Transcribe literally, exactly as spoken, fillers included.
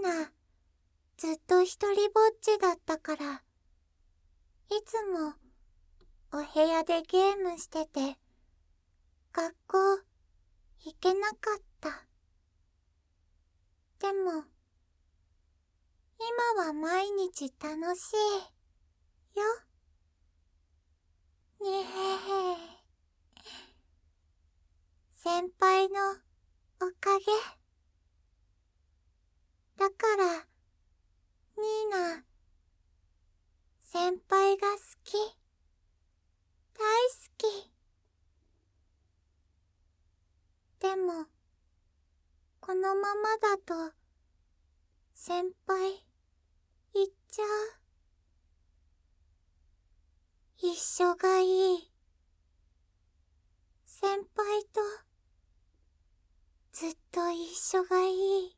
ナ、ずっと一人ぼっちだったから、いつもお部屋でゲームしてて、学校行けなかった。でも、今は毎日楽しいよ。にへへ。先輩のおかげ。だから、ニーナ、先輩が好き。大好き。でも、このままだと、先輩、行っちゃう。一緒がいい。先輩と、ずっと一緒がいい。